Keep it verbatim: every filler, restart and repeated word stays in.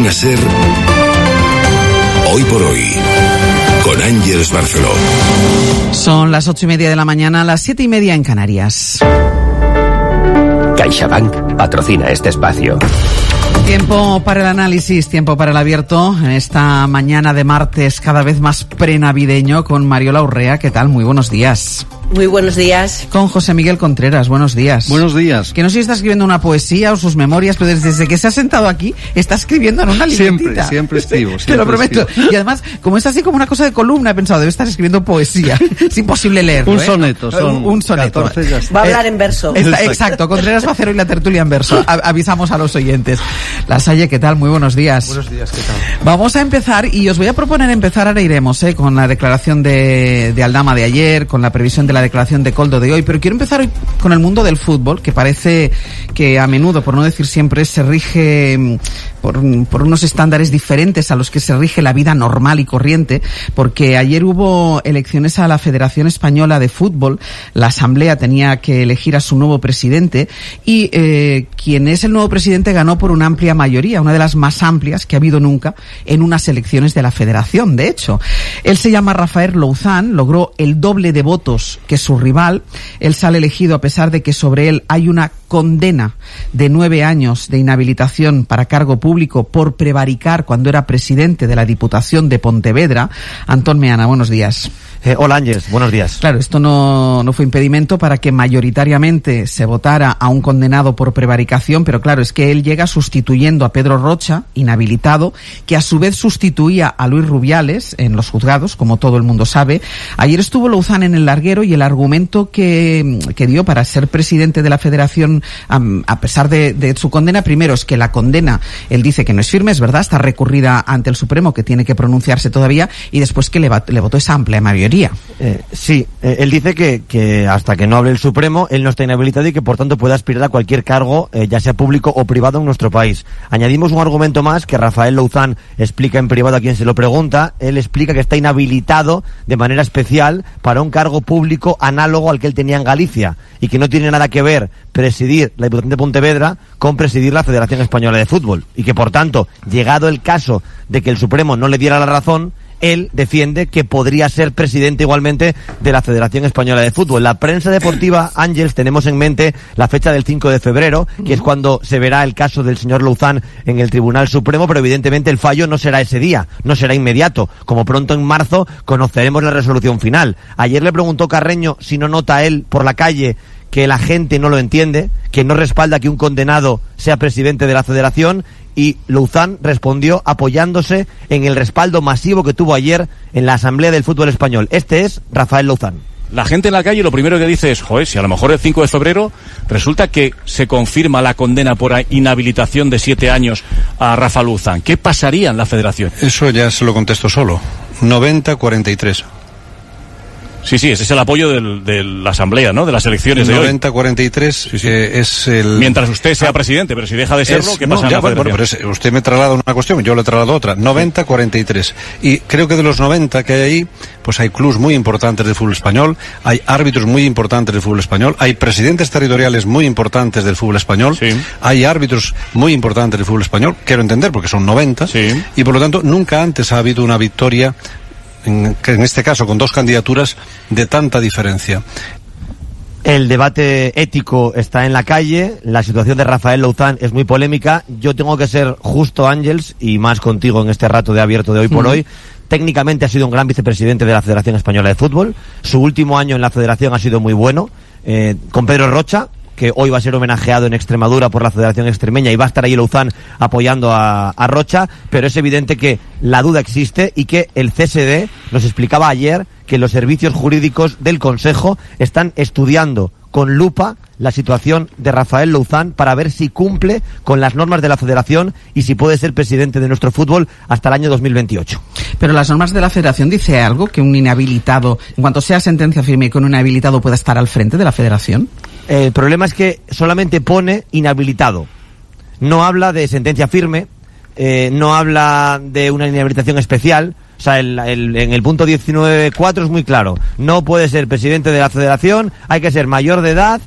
Cadena SER, Hoy por Hoy, con Ángeles Barceló. Son las ocho y media de la mañana, las siete y media en Canarias. CaixaBank patrocina este espacio. Tiempo para el análisis, tiempo para el abierto en esta mañana de martes cada vez más prenavideño con Mariola Urrea. ¿Qué tal? Muy buenos días. Muy buenos días. Con José Miguel Contreras. Buenos días. Buenos días. Que no sé si está escribiendo una poesía o sus memorias, pero desde que se ha sentado aquí está escribiendo en una libretita. Siempre, siempre escribo. Siempre Te lo prometo. Escribo. Y además, como es así como una cosa de columna, he pensado, debe estar escribiendo poesía. Es imposible leerlo. Un ¿eh? soneto. Son un, un soneto. catorce, ya está. Va a hablar en verso. Está, exacto. Contreras va a hacer hoy la tertulia en verso. A, avisamos a los oyentes. La Salle, ¿qué tal? Muy buenos días. Buenos días, ¿qué tal? Vamos a empezar, y os voy a proponer empezar, ahora iremos, ¿eh? con la declaración de, de Aldama de ayer, con la previsión de la declaración de Koldo de hoy, pero quiero empezar hoy con el mundo del fútbol, que parece que a menudo, por no decir siempre, se rige por, por unos estándares diferentes a los que se rige la vida normal y corriente, porque ayer hubo elecciones a la Federación Española de Fútbol, la Asamblea tenía que elegir a su nuevo presidente, y eh, quien es el nuevo presidente ganó por una amplia mayoría, una de las más amplias que ha habido nunca en unas elecciones de la Federación. De hecho, él se llama Rafael Louzán, logró el doble de votos que su rival. Él sale elegido a pesar de que sobre él hay una condena de nueve años de inhabilitación para cargo público por prevaricar cuando era presidente de la Diputación de Pontevedra. Antón Meana, buenos días. Eh, hola Ángeles, buenos días. Claro, esto no, no fue impedimento para que mayoritariamente se votara a un condenado por prevaricación, pero claro, es que él llega sustituyendo a Pedro Rocha, inhabilitado, que a su vez sustituía a Luis Rubiales en los juzgados, como todo el mundo sabe. Ayer estuvo Louzán en el larguero y el argumento que, que dio para ser presidente de la Federación, um, a pesar de, de su condena, primero es que la condena, él dice que no es firme, es verdad, está recurrida ante el Supremo, que tiene que pronunciarse todavía, y después que le, va, le votó esa amplia mayoría. Eh, sí, eh, él dice que, que hasta que no hable el Supremo, él no está inhabilitado y que por tanto puede aspirar a cualquier cargo, eh, ya sea público o privado en nuestro país. Añadimos un argumento más que Rafael Louzán explica en privado a quien se lo pregunta. Él explica que está inhabilitado de manera especial para un cargo público análogo al que él tenía en Galicia y que no tiene nada que ver presidir la Diputación de Pontevedra con presidir la Federación Española de Fútbol, y que por tanto, llegado el caso de que el Supremo no le diera la razón, él defiende que podría ser presidente igualmente de la Federación Española de Fútbol. La prensa deportiva, Ángeles, tenemos en mente la fecha del cinco de febrero, que es cuando se verá el caso del señor Louzán en el Tribunal Supremo, pero evidentemente el fallo no será ese día, no será inmediato. Como pronto en marzo conoceremos la resolución final. Ayer le preguntó Carreño si no nota él por la calle que la gente no lo entiende, que no respalda que un condenado sea presidente de la Federación, y Louzán respondió apoyándose en el respaldo masivo que tuvo ayer en la Asamblea del Fútbol Español. Este es Rafael Louzán. La gente en la calle lo primero que dice es, joder, si a lo mejor el cinco de febrero resulta que se confirma la condena por inhabilitación de siete años a Rafa Louzán, ¿qué pasaría en la Federación? Eso ya se lo contesto solo. noventa a cuarenta y tres. Sí, sí, ese es el apoyo del, de la Asamblea, ¿no? De las elecciones de hoy. noventa a cuarenta y tres sí, sí. Eh, es el... Mientras usted sea presidente, pero si deja de serlo, es... ¿qué pasa no, en ya, la bueno, Federación? bueno, pero es, usted me traslada una cuestión, yo le traslado otra. noventa a cuarenta y tres. Y creo que de los noventa que hay ahí, pues hay clubs muy importantes del fútbol español, hay árbitros muy importantes del fútbol español, hay presidentes territoriales muy importantes del fútbol español, sí. Hay árbitros muy importantes del fútbol español, quiero entender, porque son noventa, sí. Y por lo tanto nunca antes ha habido una victoria, en, en este caso con dos candidaturas de tanta diferencia. El debate ético está en la calle, la situación de Rafael Louzán es muy polémica. Yo tengo que ser justo, Ángeles, y más contigo en este rato de abierto de hoy por mm. hoy. Técnicamente ha sido un gran vicepresidente de la Federación Española de Fútbol. Su último año en la Federación ha sido muy bueno, eh, con Pedro Rocha, que hoy va a ser homenajeado en Extremadura por la Federación Extremeña, y va a estar ahí Louzán apoyando a, a Rocha, pero es evidente que la duda existe y que el C S D nos explicaba ayer que los servicios jurídicos del Consejo están estudiando con lupa la situación de Rafael Louzán para ver si cumple con las normas de la Federación y si puede ser presidente de nuestro fútbol hasta el año dos mil veintiocho. Pero las normas de la Federación dice algo, que un inhabilitado, en cuanto sea sentencia firme, que un inhabilitado pueda estar al frente de la Federación. El problema es que solamente pone inhabilitado. No habla de sentencia firme, eh, no habla de una inhabilitación especial. O sea, el, el, en el punto diecinueve punto cuatro es muy claro. No puede ser presidente de la Federación, hay que ser mayor de edad